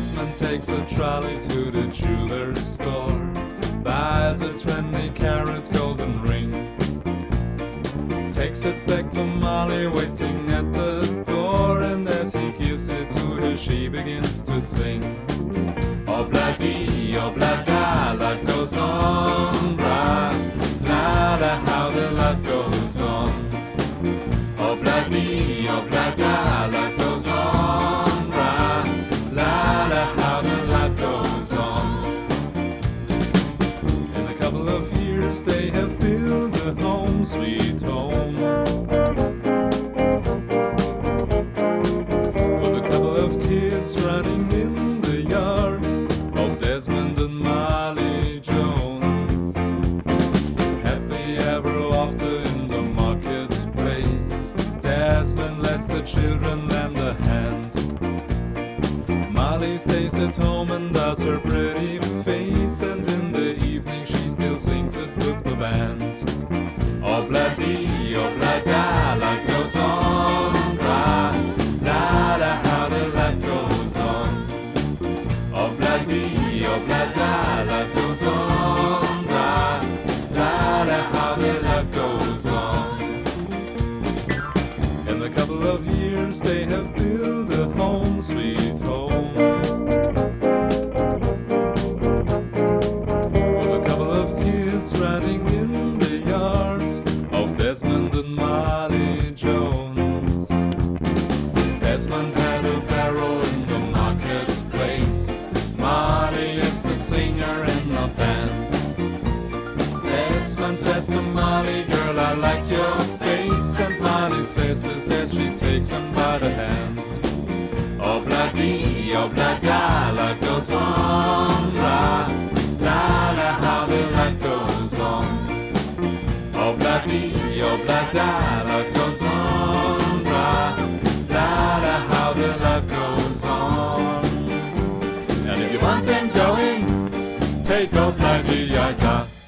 Desmond takes a trolley to the jewelry store, buys a trendy carat golden ring, takes it back to Molly waiting at the door, and as he gives it to her she begins to sing. Oh blah da, life goes on, blah da, how the life goes on. Oh blah da, life goes on, blah da, how the life goes on. In a couple of years they have built a home, sweet home, with a couple of kids running in the yard of Desmond and Molly Jones. Happy ever after in the marketplace, Desmond lets the children lend a hand. Molly stays at home and does her pretty face, and in the evening she still sings it with the band. Oh blah da, life goes on, blah da, how the life goes on. Oh blah da, life goes on, blah da, how the life goes on. In a couple of years they have built a home, sweet home, with a couple of kids running in the yard of Desmond and Molly Jones. Desmond had a barrel in the marketplace, Molly is the singer in the band. Desmond says to Molly, girl, I like your face, and Molly says this as she takes him by the hand. Oh blah da, life goes on, blah da, how the life goes on. Oh blah da, life goes on, blah da, how the life goes on. And if you want them going, take oh blah da.